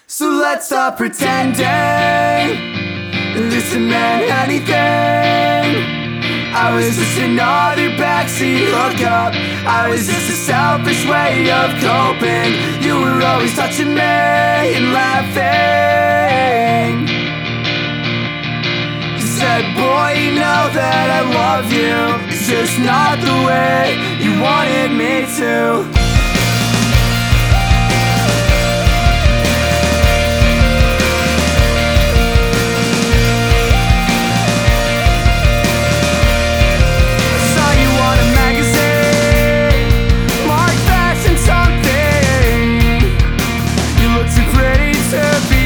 So let's stop pretending this meant anything. I was just another backseat hookup. I was just a selfish way of coping. You were always touching me and laughing. You said, boy, you know that I love you. It's just not the way you wanted me to. To be